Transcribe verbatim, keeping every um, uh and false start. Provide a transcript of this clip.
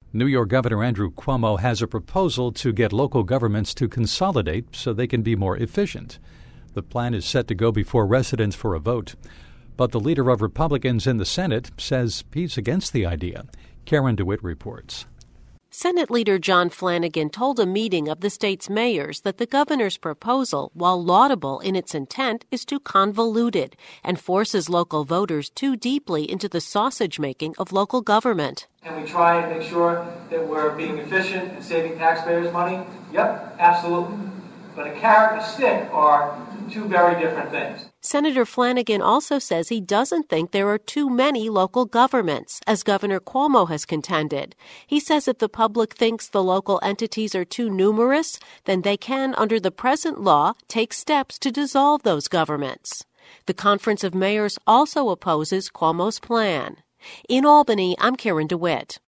New York Governor Andrew Cuomo has a proposal to get local governments to consolidate so they can be more efficient. The plan is set to go before residents for a vote. But the leader of Republicans in the Senate says he's against the idea. Karen DeWitt reports. Senate Leader John Flanagan told a meeting of the state's mayors that the governor's proposal, while laudable in its intent, is too convoluted and forces local voters too deeply into the sausage-making of local government. And we try and make sure that we're being efficient and saving taxpayers money? Yep, absolutely. But a carrot and a stick are two very different things. Senator Flanagan also says he doesn't think there are too many local governments, as Governor Cuomo has contended. He says if the public thinks the local entities are too numerous, then they can, under the present law, take steps to dissolve those governments. The Conference of Mayors also opposes Cuomo's plan. In Albany, I'm Karen DeWitt.